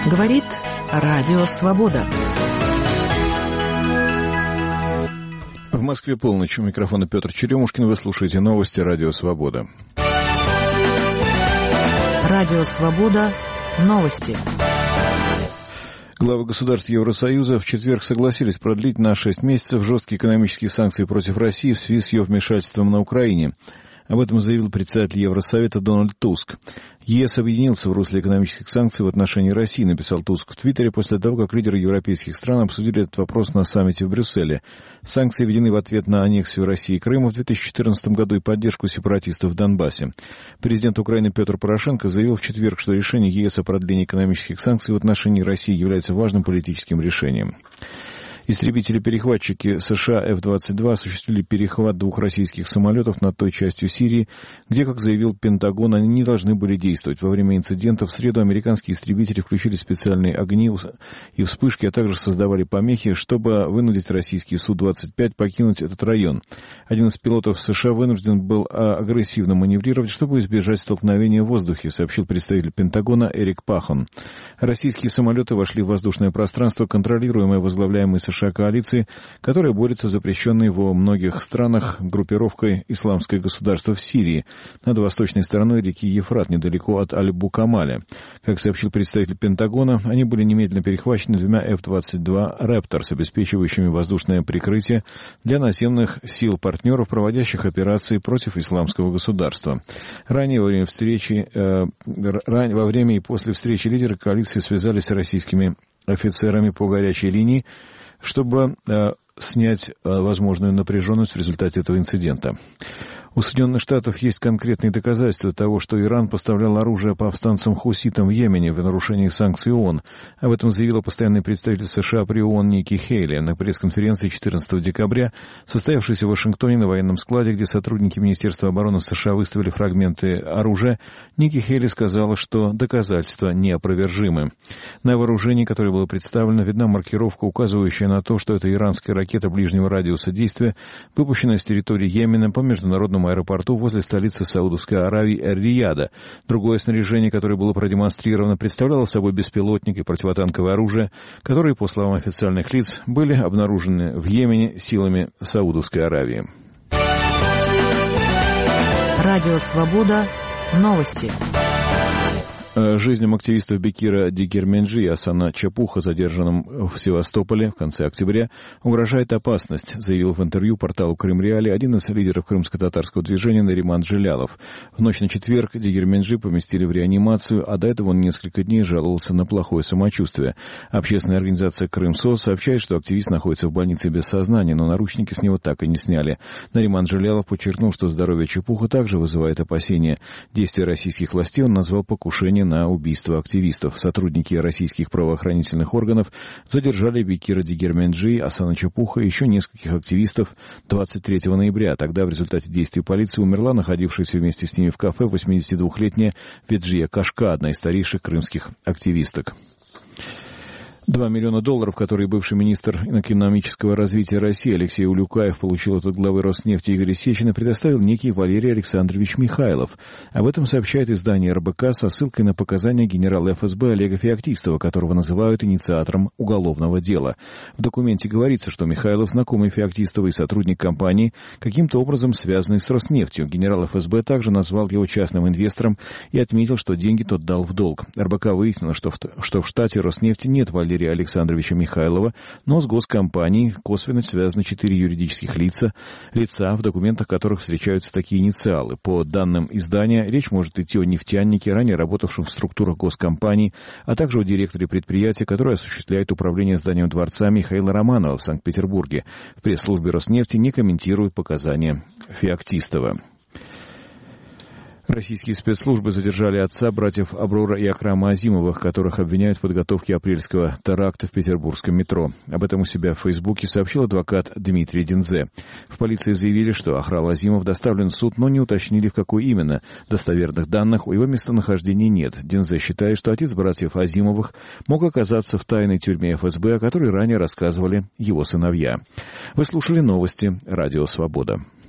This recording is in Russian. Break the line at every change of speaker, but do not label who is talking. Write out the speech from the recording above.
Говорит Радио Свобода.
В Москве полночь. У микрофона Петр Черемушкин. Вы слушаете новости Радио Свобода.
Радио Свобода. Новости.
Главы государств Евросоюза в четверг согласились продлить на 6 месяцев жесткие экономические санкции против России в связи с ее вмешательством на Украине. Об этом заявил председатель Евросовета Дональд Туск. ЕС объединился в русле экономических санкций в отношении России, написал Туск в Твиттере после того, как лидеры европейских стран обсудили этот вопрос на саммите в Брюсселе. Санкции введены в ответ на аннексию России Крыма в 2014 году и поддержку сепаратистов в Донбассе. Президент Украины Петр Порошенко заявил в четверг, что решение ЕС о продлении экономических санкций в отношении России является важным политическим решением. Истребители-перехватчики США F-22 осуществили перехват 2 российских самолетов над той частью Сирии, где, как заявил Пентагон, они не должны были действовать. Во время инцидента в среду американские истребители включили специальные огни и вспышки, а также создавали помехи, чтобы вынудить российский Су-25 покинуть этот район. Один из пилотов США вынужден был агрессивно маневрировать, чтобы избежать столкновения в воздухе, сообщил представитель Пентагона Эрик Пахон. Российские самолеты вошли в воздушное пространство, контролируемое возглавляемой США коалиции, которая борется с запрещенной во многих странах группировкой «Исламское государство» в Сирии над восточной стороной реки Ефрат, недалеко от Аль-Букамаля. Как сообщил представитель Пентагона, они были немедленно перехвачены 2 F-22 «Рэптор» с обеспечивающими воздушное прикрытие для наземных сил партнеров, проводящих операции против «Исламского государства». Ранее во время и после встречи лидеры коалиции связались с российскими офицерами по горячей линии, чтобы снять возможную напряженность в результате этого инцидента. У Соединенных Штатов есть конкретные доказательства того, что Иран поставлял оружие повстанцам-хуситам в Йемене в нарушении санкций ООН. Об этом заявила постоянный представитель США при ООН Ники Хейли на пресс-конференции 14 декабря, состоявшейся в Вашингтоне на военном складе, где сотрудники Министерства обороны США выставили фрагменты оружия. Ники Хейли сказала, что доказательства неопровержимы. На вооружении, которое было представлено, видна маркировка, указывающая на то, что это иранская ракета ближнего радиуса действия, выпущенная с территории Йемена по международному аэропорту возле столицы Саудовской Аравии Эр-Рияда. Другое снаряжение, которое было продемонстрировано, представляло собой беспилотник и противотанковое оружие, которые, по словам официальных лиц, были обнаружены в Йемене силами Саудовской Аравии.
Радио Свобода. Новости.
Жизням активистов Бекира Дигирменджи и Асана Чапуха, задержанным в Севастополе в конце октября, угрожает опасность, заявил в интервью порталу Крым-Реалии один из лидеров крымско-татарского движения Нариман Джилялов. В ночь на четверг Дигирменджи поместили в реанимацию, а до этого он несколько дней жаловался на плохое самочувствие. Общественная организация «Крым-СОС» сообщает, что активист находится в больнице без сознания, но наручники с него так и не сняли. Нариман Джилялов подчеркнул, что здоровье Чапуха также вызывает опасения. Действия российских властей он назвал покушением на убийство активистов. Сотрудники российских правоохранительных органов задержали Бекира Дигирменджи, Асана Чапуха и еще нескольких активистов 23 ноября. Тогда в результате действий полиции умерла находившаяся вместе с ними в кафе 82-летняя Веджия Кашка, одна из старейших крымских активисток. $2 миллиона, которые бывший министр экономического развития России Алексей Улюкаев получил от главы Роснефти Игоря Сечина, предоставил некий Валерий Александрович Михайлов. Об этом сообщает издание РБК со ссылкой на показания генерала ФСБ Олега Феоктистова, которого называют инициатором уголовного дела. В документе говорится, что Михайлов знакомый Феоктистова и сотрудник компании, каким-то образом связанный с Роснефтью. Генерал ФСБ также назвал его частным инвестором и отметил, что деньги тот дал в долг. РБК выяснило, что в штате Роснефти нет Валерия Александровича Михайлова, но с госкомпанией косвенно связаны 4 юридических лица, в документах которых встречаются такие инициалы. По данным издания, речь может идти о нефтянике, ранее работавшем в структурах госкомпаний, а также о директоре предприятия, которое осуществляет управление зданием дворца Михаила Романова в Санкт-Петербурге. В пресс-службе Роснефти не комментируют показания Феоктистова. Российские спецслужбы задержали отца братьев Аброра и Акрама Азимовых, которых обвиняют в подготовке апрельского теракта в петербургском метро. Об этом у себя в Фейсбуке сообщил адвокат Дмитрий Динзе. В полиции заявили, что Ахрал Азимов доставлен в суд, но не уточнили, в какой именно. Достоверных данных о его местонахождении нет. Динзе считает, что отец братьев Азимовых мог оказаться в тайной тюрьме ФСБ, о которой ранее рассказывали его сыновья. Вы слушали новости «Радио Свобода».